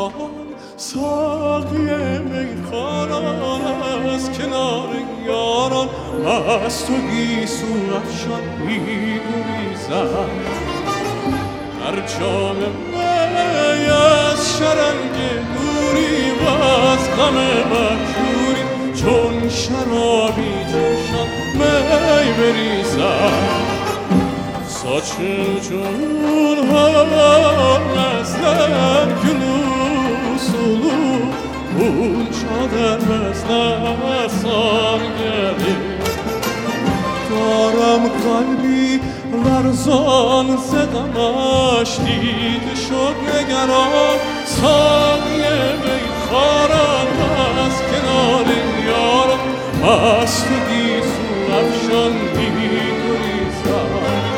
ساقی میخواران از کنار یاران از تو گیسو افشان می‌گریزد هر جام می از شرنگ نوری و از غم مخجوری چون شرابی جوشان می بریزد saçın ucun vermezler gül usulu Bunca dermezler sar gelir Darım kalbi لرزان زدم اشتید شد نگران سایه میخوارم از کنار یارم از تو گیسو افشان می‌گریزم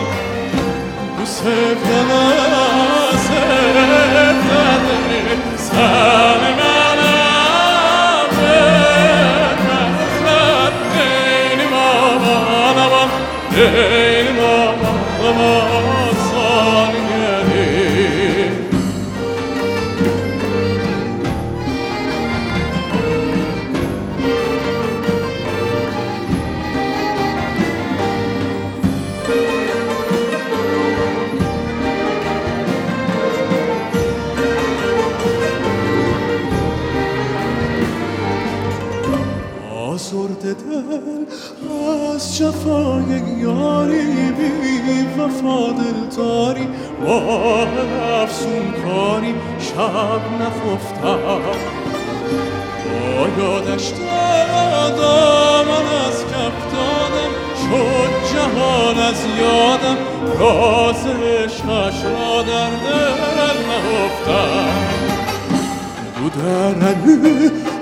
sevdana sen bana vermezler benim aman aman benim aman aman san gelir آزرده دل از جفای یاری بی وفا دلداری با افسون کاری شب نخفتم با یادش دادم من از کف دادم شد جهان از یادم راز عشقش را در دل نهفتم دو درنی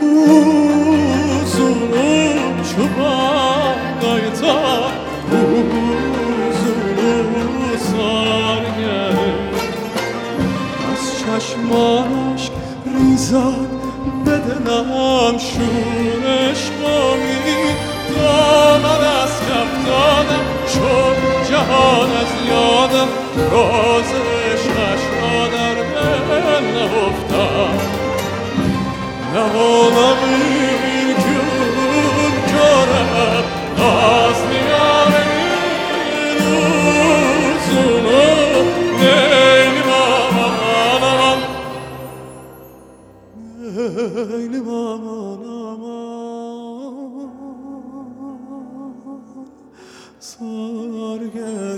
uzun çubağdaydı uzun sar gelir az çشمان aşk ریزد بدنم شور عشقامی دامن از کف دادم شد جهان از یادم راز عشقش را در دل نهفتم نه olabilir gün görem Nazlı'nın uzunu neylim aman aman neylim aman aman sar gel